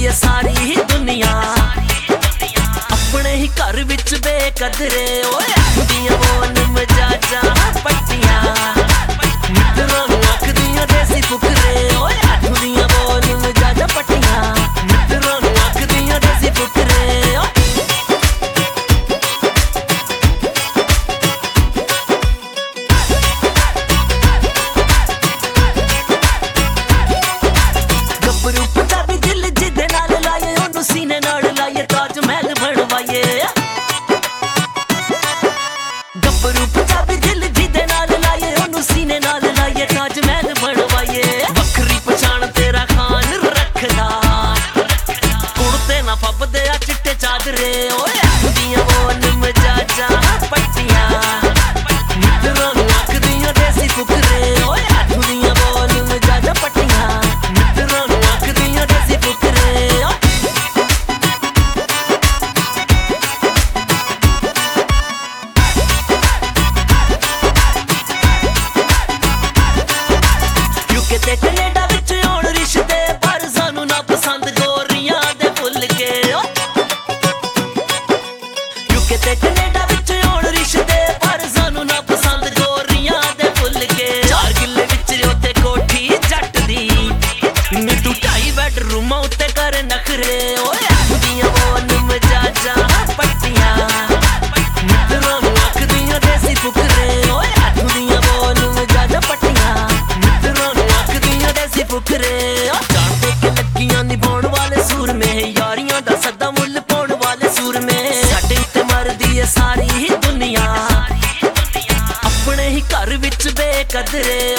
है सारी ही दुनिया, अपने ही घर विच बेकदरे ओए दियां बोल मजाजा पट्टियां मित्रों नूं आखदियां देसी फुकरे ओए दियां बोल मजाजा पट्टियां मित्रों नूं आखदियां देसी फुकरे सीने नाल लाइए ताज महल बनवाइए गब्बरू पंजाबी दिल जिदे नाल लाइए ओनू सीने नाल लाइए ताज महल बनवाइए वखरी पछाण तेरा खान रखदा कुर्ते ना फबदे आ चिट्टे चादरे ओए दियां बोल मजाजा पट्टियां मित्रों नूं आखदियां देसी फुकरे ओए दियां बोल मजाजा पट्टियां मित्रों नूं आखदियां देसी फुकरे किते कनेडा विच होण रिश्ते पर सानू ना पसंद गोरियां दे फुल के यूके ते कनेडा विच होण रिश्ते पर सानू ना पसंद गोरियां दे फुल के 4 किले विच ओते कोठी जट दी नी तू 2.5 बेडरूम उत्ते कर नखरे ओए दियां बोल मजाजा पट्टियां मित्रों नूं आखदियां देसी फुकरे ओए दियां बोल मजाजा पट्टियां मित्रों देसी फुकरे जानते के लगियां निभाउण वाले सूर में यारियां दा सदा मुल पाउण वाले सूर में साडे उत्ते मरदी है सारी ही दुनिया अपने ही घर विच बेकदरे